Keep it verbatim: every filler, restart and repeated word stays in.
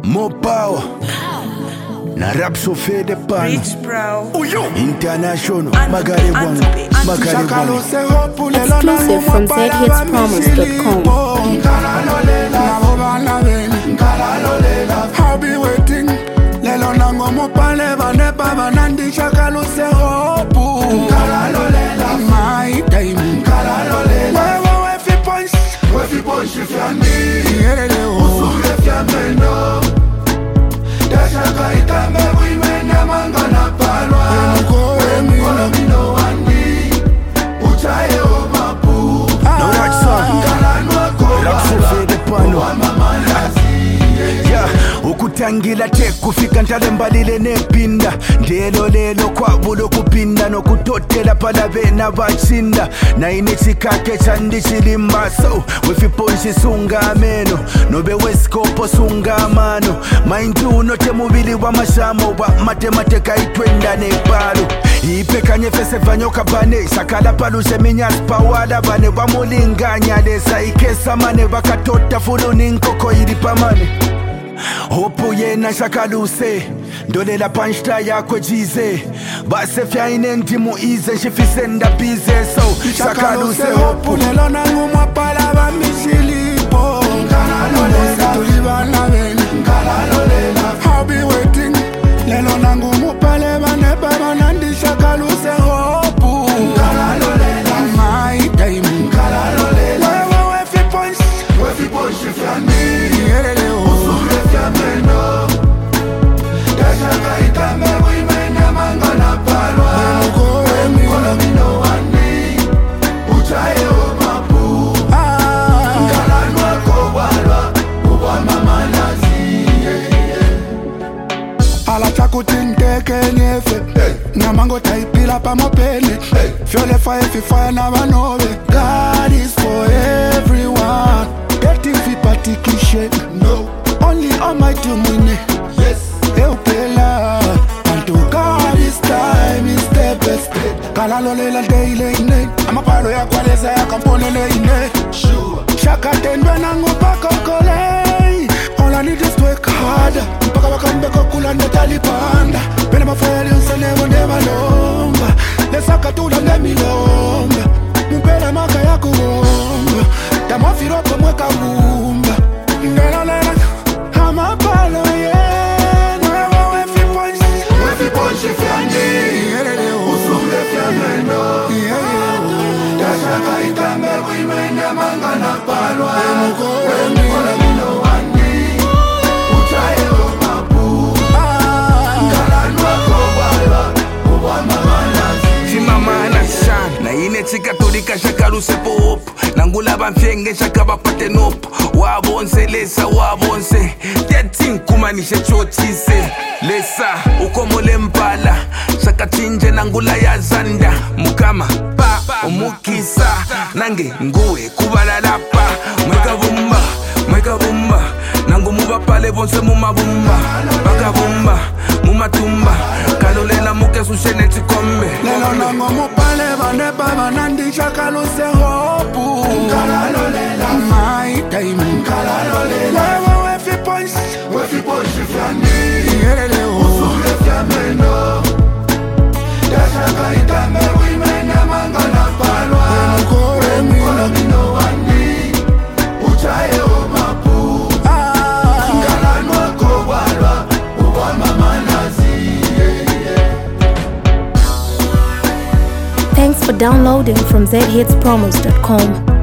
More power. Na rap so fede pan. Rich bro. International. Magari one. Magari one. Exclusive from z hits promise dot com. I'll be waiting. Lelo nango mo pale bane baba nandi shakalo se hopu. My time. Wewe wefi punch. Wefi punch if you need. Usule fya meno. Dashaka itame wimene mangana palwa. Wewe mino wandi. Uchaye o mapu. No right song. Rap so fede pan. Ukutangila te kufika ntale mbalile nepinda ndelo lelo kwa bulo kupinda no kutotela pala vena vachinda na inechikake chandi chilimba so wefiponshi sunga ameno nobe weskopo sunga amano maindu note mubili wa mashamo wa matemateka itwenda nepalo ipekanye fese vanyoka bane sakala palushe minyas pawala bane wamulinganya desa ikesa mane wakatota fulu ninkoko ilipamane Hopo yena shakaluse Ndolela panchta yakwe jize Base fya inendi muize Shifisenda bize So shakaluse hopo Lelo nangu mwapala ba mishilipo Nkala tuliba na veni I'll be waiting Lelo nangu mwapale ba neba Manandi shakaluse hopo My time Wewe wefi punch Wefi punch if you need Meno Dashaka itame wimene mangana palwa Wewe mino wani Uchaye o mapu Nkalanwa kowalwa Uwa mama nazi Ala chakutinteke nyefe Namango taipila pa mopene Fyole fire fi fire na vanove God is for everyone Getting fi patikishe No Only Almighty Mwine. Yes. Eupela. And to God this time is the best. Kalalole la day lane. I'm a palo ya kwaleza ya kampone lane. Sure. Shaka tendwe nangu pako kole. All I need is to work hard. Mpaka wakambe kukula ndetali panda. Pene mafayali unselevo ndema lomba. Lesaka tula ndemi lomba. Mpele maka ya kuomba. Tamafiroko mweka mumba. Nela nela. I'm a palo, yeah. Wewe wefi punch. Wefi punch if you need. Usule fya meno. Dashaka itame wimene mangana palwa. Wewe mino wani. Uchaye o mapu. Nkalanwa kowalwa. Uwa mama nazi. Chimama na shan. Na ine chika turika shakaruse pop. Nangula bamfyenge shaka bapate nopo. Wabonse lesa wabonse Tetin kumanishe chochise Lesa ukomole mpala Shakatinje nangula ya zanda Mukama pa umukisa Nange nguwe kubalalapa Mweka bumba, mweka bumba Nangu muba pale bonse mumabumba Baka bumba, mumatumba Kalolela muke sushene chikombe Lelo nango mupale bane baba nandi shakaluse hopu Nkalolela My time Wewe wefi punch Wefi punch if you need Usule fya meno Dashaka itame wimene mangana palwa Wewe mino wani Uchaye o mapu Nkalanwa kowalwa Uwa mama nazi Thanks for downloading from z hits promise dot com.